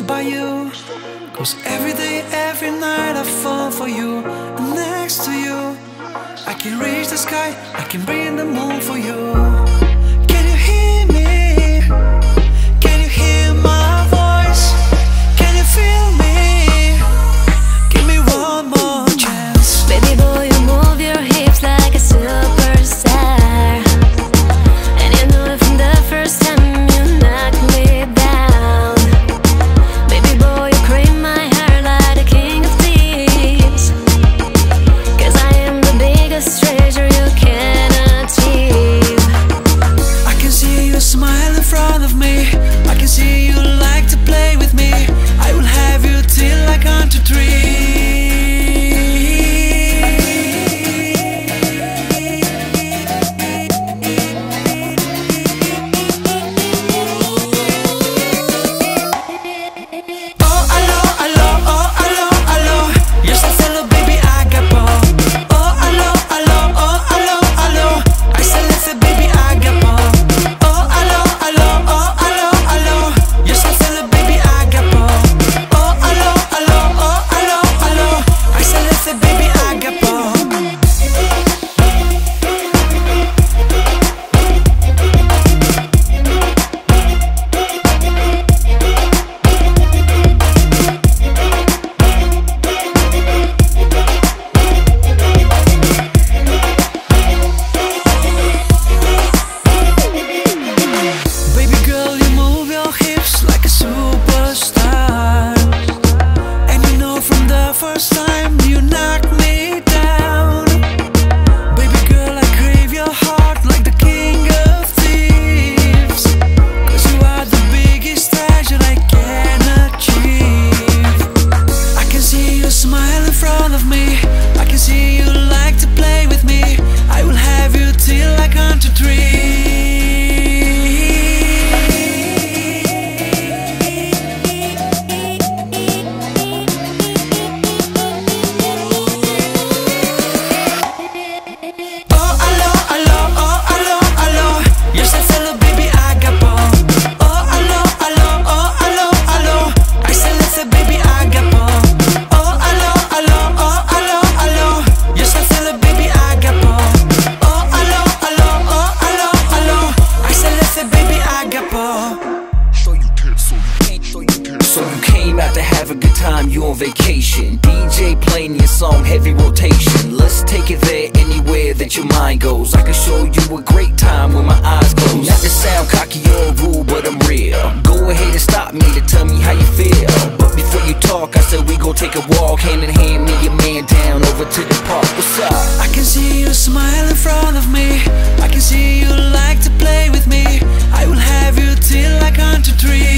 by you. 'Cause every day, every night I fall for you. And next to you, I can reach the sky, I can bring the moon for you. Can you hear me? Can you hear my voice? Can you feel me? Give me one more chance. Baby boy, you move your hips like a superstar, and you know it from the first time you knocked me down. Baby boy, you cream my heart like the king of thieves, 'cause I am the biggest treasure you can achieve. I can see you smile in front of me. I can see you like to play with me. I will have you till I count to three. First time you knocked me down, baby girl, I crave your heart like the king of thieves, 'cause you are the biggest treasure I can achieve. I can see you smile in front of me. I can see you like to play with me. I will have you till I count to three. So you came out to have a good time, you on vacation. DJ playing your song, heavy rotation. Let's take it there, anywhere that your mind goes. I can show you a great time when my eyes close. Not to sound cocky or rude, but I'm real. Go ahead and stop me to tell me how you feel. But before you talk, I said we gon' take a walk, hand in hand, me and your man down over to the park. What's up? I can see you smile in front of me. I can see you like to play with me. I will have you till I count to three.